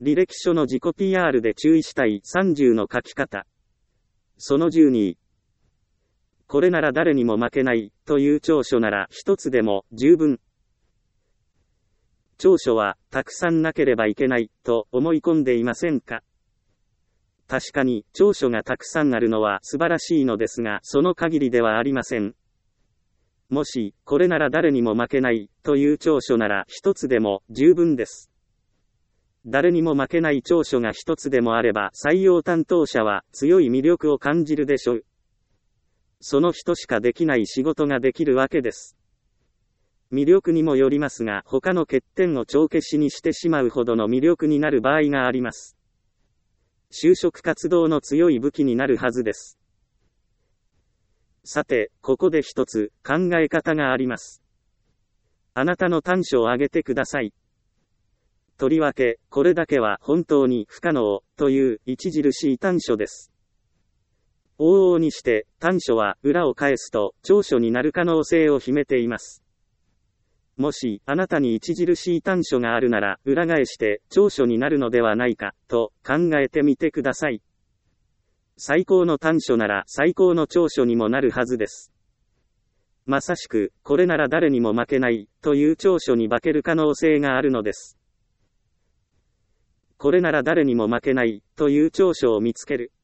履歴書の自己 PR で注意したい30の書き方。その12。これなら誰にも負けないという長所なら一つでも十分。長所はたくさんなければいけないと思い込んでいませんか？確かに長所がたくさんあるのは素晴らしいのですが、その限りではありません。もし、これなら誰にも負けないという長所なら一つでも十分です。誰にも負けない長所が一つでもあれば採用担当者は強い魅力を感じるでしょう。その人しかできない仕事ができるわけです。魅力にもよりますが、他の欠点を帳消しにしてしまうほどの魅力になる場合があります。就職活動の強い武器になるはずです。さて、ここで一つ考え方があります。あなたの短所を挙げてください。とりわけ、これだけは本当に不可能という著しい短所です。往々にして短所は裏を返すと長所になる可能性を秘めています。もしあなたに著しい短所があるなら裏返して長所になるのではないかと考えてみてください。最高の短所なら最高の長所にもなるはずです。まさしくこれなら誰にも負けないという長所に化ける可能性があるのです。これなら誰にも負けないという長所を見つける。